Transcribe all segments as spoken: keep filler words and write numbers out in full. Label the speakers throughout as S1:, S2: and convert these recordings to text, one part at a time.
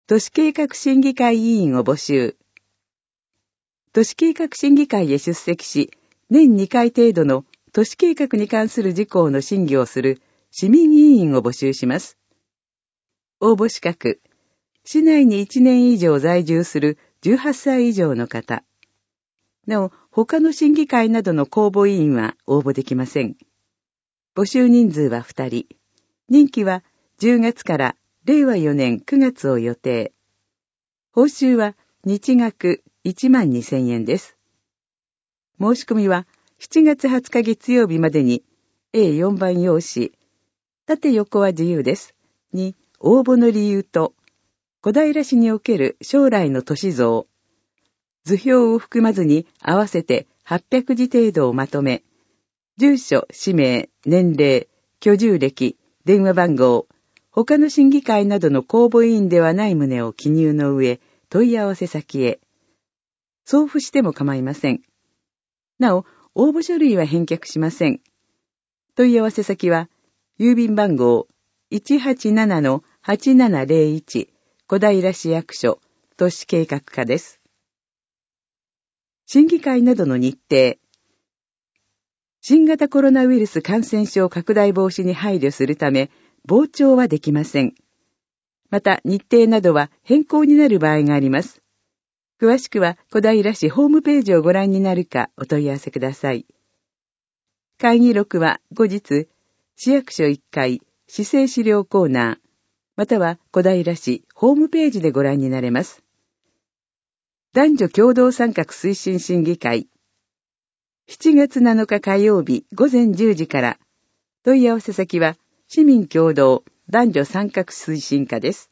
S1: 都市計画審議会委員を募集。都市計画審議会へ出席し、年にかい程度の都市計画に関する事項の審議をする市民委員を募集します。応募資格、市内にいちねん以上在住するじゅうはっさい以上の方。なお、他の審議会などの公募委員は応募できません。募集人数はふたり。任期はじゅうがつかられいわよねんくがつを予定。報酬は日額いちまんにせんえんです。申し込みはしちがつはつか月曜日までに エーよん 番用紙、縦横は自由です。に応募の理由と、小平市における将来の都市像、図表を含まずに合わせてはっぴゃくじ程度をまとめ、住所、氏名、年齢、居住歴、電話番号、他の審議会などの公募委員ではない旨を記入の上、問い合わせ先へ。送付しても構いません。なお、応募書類は返却しません。問い合わせ先は、郵便番号 いちはちななのはちななぜろいち 小平市役所都市計画課です。審議会などの日程。新型コロナウイルス感染症拡大防止に配慮するため、傍聴はできません。また、日程などは変更になる場合があります。詳しくは小平市ホームページをご覧になるかお問い合わせください。会議録は後日、市役所いっかい市政資料コーナー、または小平市ホームページでご覧になれます。男女共同参画推進審議会。しちがつなのか火曜日ごぜんじゅうじから、問い合わせ先は市民共同男女参画推進課です。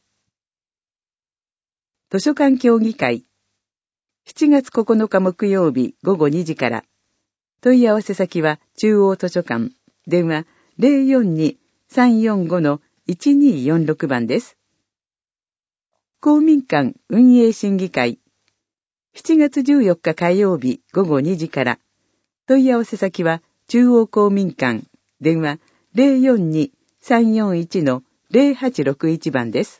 S1: 図書館協議会。しちがつここのか木曜日ごごにじから、問い合わせ先は中央図書館、電話 ゼロよんに さんよんご のいちによんろく 番です。公民館運営審議会。しちがつじゅうよっか火曜日ごごにじから、問い合わせ先は中央公民館、電話 ゼロよんに さんよんいち のゼロはちろくいち 番です。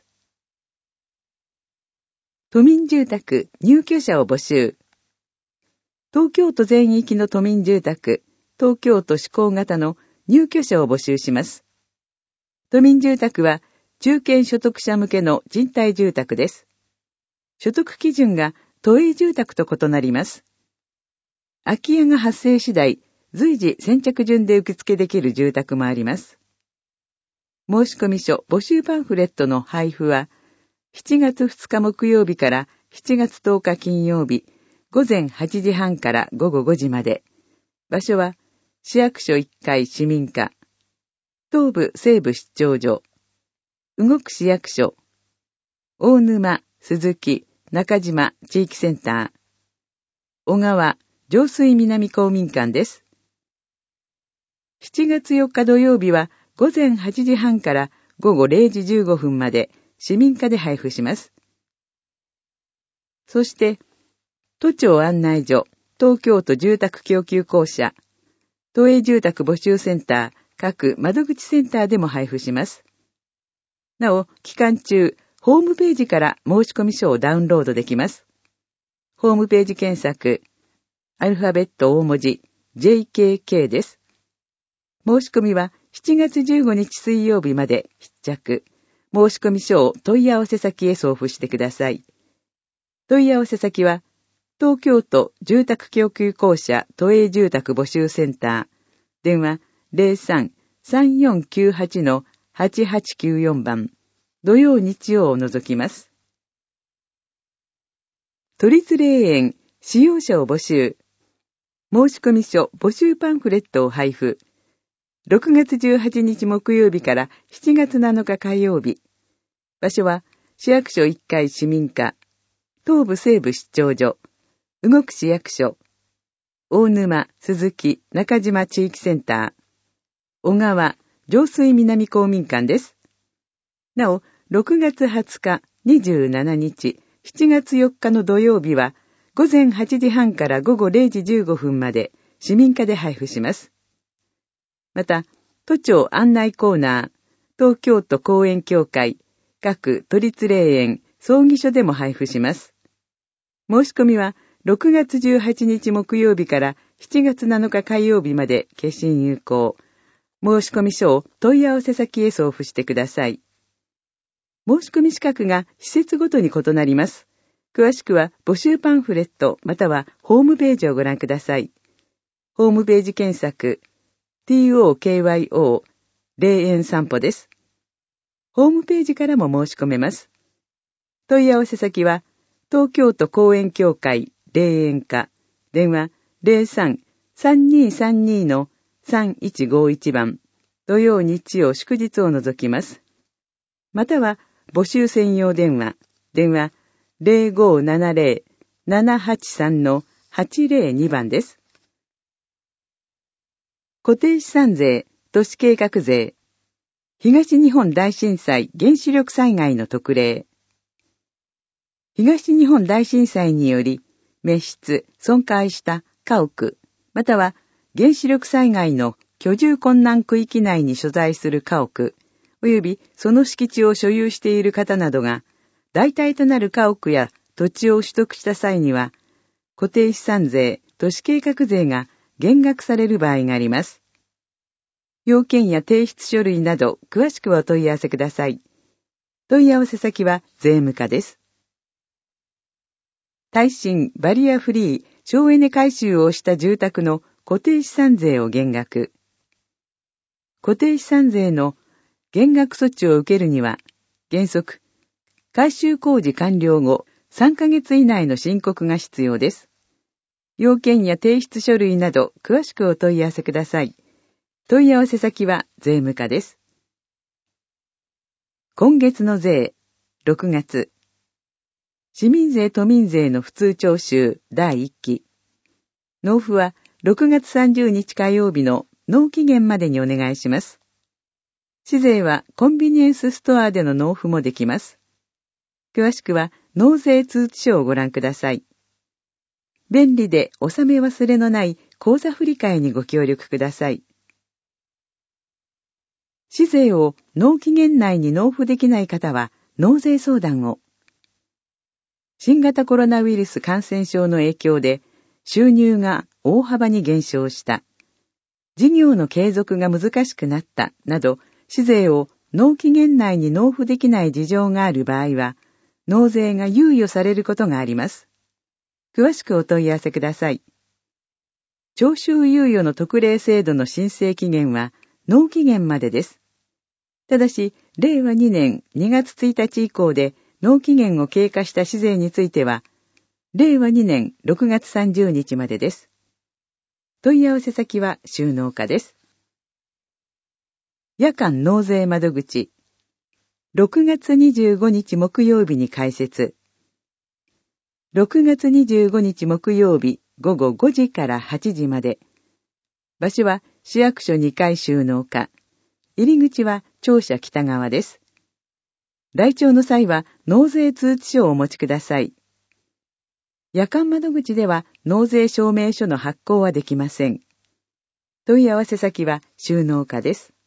S1: 都民住宅入居者を募集。東京都全域の都民住宅、東京都施行型の入居者を募集します。都民住宅は中堅所得者向けの賃貸住宅です。所得基準が都営住宅と異なります。空き家が発生次第、随時先着順で受付できる住宅もあります。申込書募集パンフレットの配布は、しちがつふつか木曜日からしちがつとおか金曜日、ごぜんはちじはんからごごごじまで。場所は、市役所いっかい市民課、東部西部出張所、動く市役所、大沼、鈴木、中島地域センター、小川、上水南公民館です。しちがつよっか土曜日はごぜんはちじはんからごごれいじじゅうごふんまで市民課で配布します。そして、都庁案内所、東京都住宅供給公社、都営住宅募集センター、各窓口センターでも配布します。なお、期間中、ホームページから申込書をダウンロードできます。ホームページ検索、アルファベット大文字 ジェイケーケー です。申し込みはしちがつじゅうごにち水曜日まで必着。申込書を問い合わせ先へ送付してください。問い合わせ先は、東京都住宅供給公社都営住宅募集センター、電話 ゼロさん さんよんきゅうはち のはちはちきゅうよん 番、土曜日曜を除きます。都立霊園使用者を募集。申込書募集パンフレットを配布。ろくがつじゅうはちにち木曜日からしちがつなのか火曜日。場所は市役所いっかい市民課、東部西部出張所、動く市役所、大沼、鈴木、中島地域センター、小川、上水南公民館です。なお、ろくがつはつか、にじゅうしちにち、しちがつよっかの土曜日は、ごぜんはちじはんからごごれいじじゅうごふんまで市民課で配布します。また、都庁案内コーナー、東京都公園協会、各都立霊園葬儀所でも配布します。申し込みはろくがつじゅうはちにち木曜日からしちがつなのか火曜日まで消印有効。申し込み書を問い合わせ先へ送付してください。申し込み資格が施設ごとに異なります。詳しくは募集パンフレットまたはホームページをご覧ください。ホームページ検索 トーキョー 霊園散歩です。ホームページからも申し込めます。問い合わせ先は東京都公園協会霊園課電話 ゼロさん さんにーさんにー のさんいちごいち 番土曜日曜祝日を除きます。または募集専用電話電話 ゼロごーななゼロ ななはちさん のはちゼロに 番です。固定資産税、都市計画税、東日本大震災原子力災害の特例。東日本大震災により滅失、損壊した家屋、または原子力災害の居住困難区域内に所在する家屋、及びその敷地を所有している方などが、代替となる家屋や土地を取得した際には、固定資産税、都市計画税が減額される場合があります。要件や提出書類など詳しくお問い合わせください。問い合わせ先は税務課です。耐震、バリアフリー、省エネ改修をした住宅の固定資産税を減額。固定資産税の減額措置を受けるには、原則、改修工事完了後さんかげつ以内の申告が必要です。要件や提出書類など詳しくお問い合わせください。問い合わせ先は税務課です。今月の税、ろくがつ。市民税都民税の普通徴収だいいっき。納付はろくがつさんじゅうにち火曜日の納期限までにお願いします。市税はコンビニエンスストアでの納付もできます。詳しくは納税通知書をご覧ください。便利で納め忘れのない口座振替にご協力ください。市税を納期限内に納付できない方は納税相談を。新型コロナウイルス感染症の影響で収入が大幅に減少した。事業の継続が難しくなったなど、市税を納期限内に納付できない事情がある場合は、納税が猶予されることがあります。詳しくお問い合わせください。徴収猶予の特例制度の申請期限は納期限までです。ただし、れいわにねんにがつついたち以降で納期限を経過した市税については、れいわにねんろくがつさんじゅうにちまでです。問い合わせ先は収納課です。夜間納税窓口、ろくがつにじゅうごにち木曜日に開設。ろくがつにじゅうごにち木曜日ごごごじからはちじまで。場所は市役所にかい収納課。入り口は庁舎北側です。来庁の際は納税通知書をお持ちください。夜間窓口では納税証明書の発行はできません。問い合わせ先は収納課です。